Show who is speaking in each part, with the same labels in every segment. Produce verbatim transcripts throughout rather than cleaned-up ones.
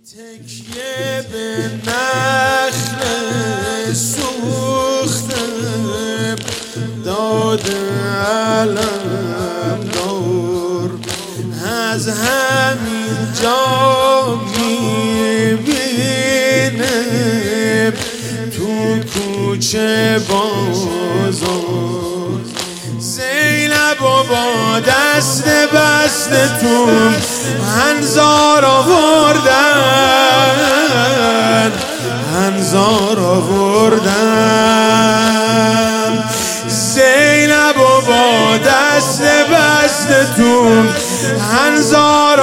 Speaker 1: تکیه به نخل سوخته داد علم دار از همین جا میبینه تو کوچه بازار زینب و با دست بسته تو هنزار آوردن هنزار آوردن زینب و با دست بسته تو هنزار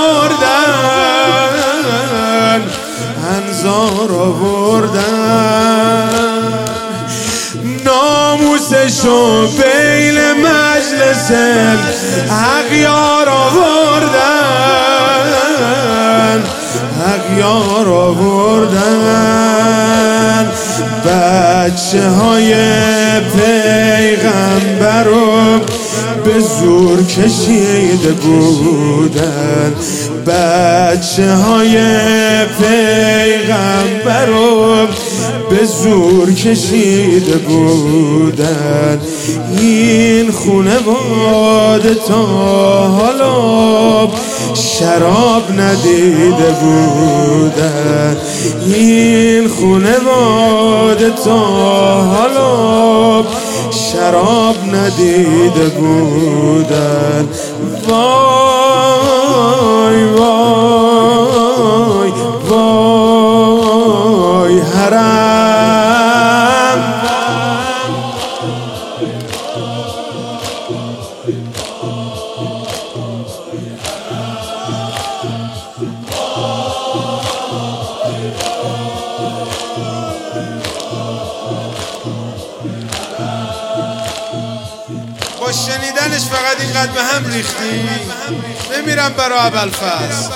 Speaker 1: آوردن هنزار آوردن ناموسشو بین مجلس اغیار آوردن اغیار آوردن بچه های پیغمبر رو به زور کشیده بودن بچه های پیغمبر رو به زور کشیده بودن این خونواده تا حالا شراب ندیده بودن این خونواده تا حالا شراب ندیده بودن وای وای وای حرم با شنیدنش فقط اینقدر به هم ریختی بمیرم برا ابوالفضل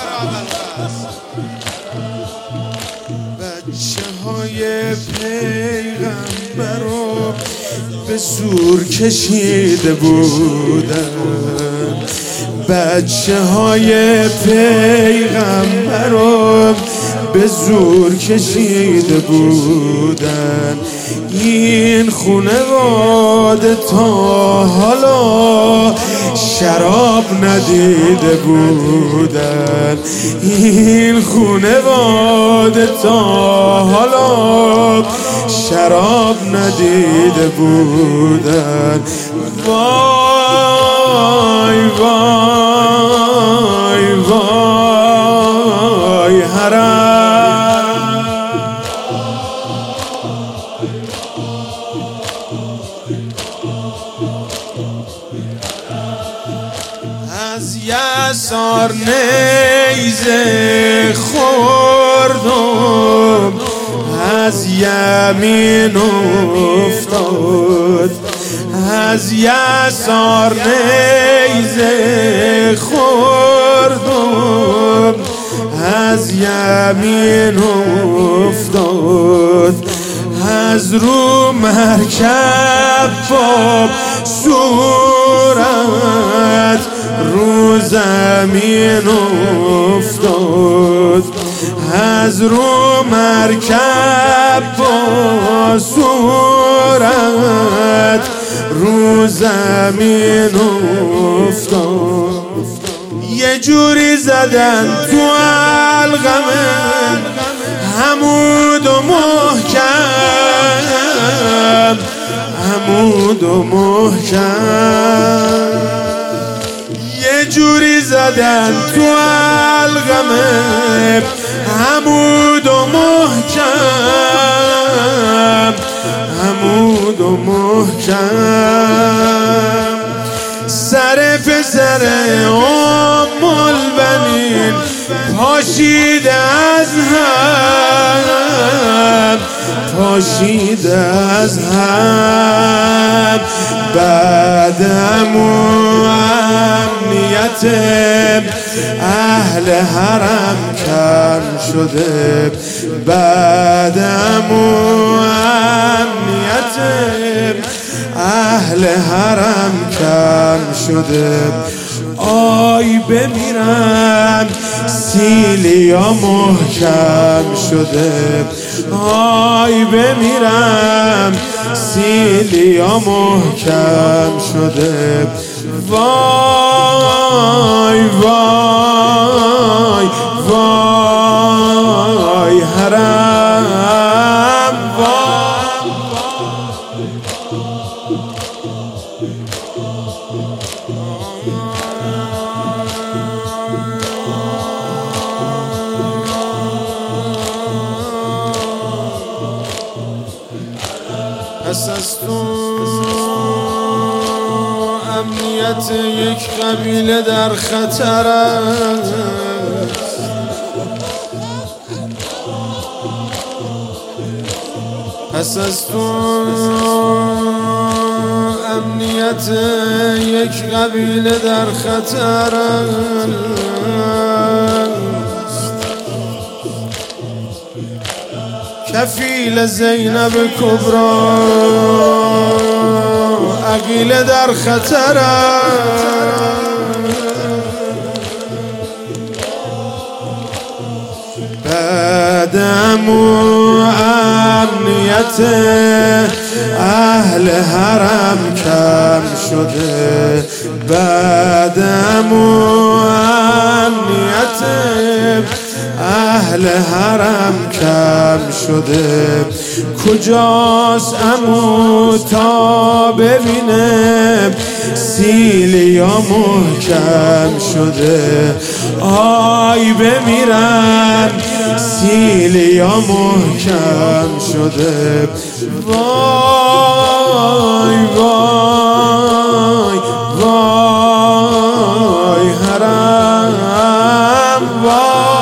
Speaker 1: بچه های پیغمبر رو به زور کشیده بودن بچه های پیغمبر رو به زور کشیده بودن این خونواده تا حالا شراب ندیده بودن این خونواده تا حالا شراب ندیده بودن وای وای وای حرم از یسار نیزه خوردم از یمین افتاد از یسار نیزه خوردم از یمین افتاد از رو مرکب با صورت رو زمین افتاد از رو مرکب با صورت رو زمین افتاد یه جوری زدن تو علقمه حمود و محکم حمود و محکم یه جوری زدن تو علقمه حمود و محکم حمود و محکم سر پسر ام البنین پاشیده از هم پاشیده از هم بعد امو امنیت اهل حرم کم شده بعد امو امنیت اهل حرم کم شده آی بمیرم سیلیا محکم شده، آی بمیرم سیلیا محکم شده. وای وای وای حرم وای. پس از تو امنیت یک قبیله در خطر است، پس از تو امنیت یک قبیله در خطر است. کفیل زینب کبرا عقیله در خطر است. بعدم امنیت اهل حرم کم شده، بعدم امنیت اهل حرم کم شده. کجاست عمو تا ببینه سیلیا محکم شده، آی بمیرم سیلیا محکم شده. وای وای وای حرم وای.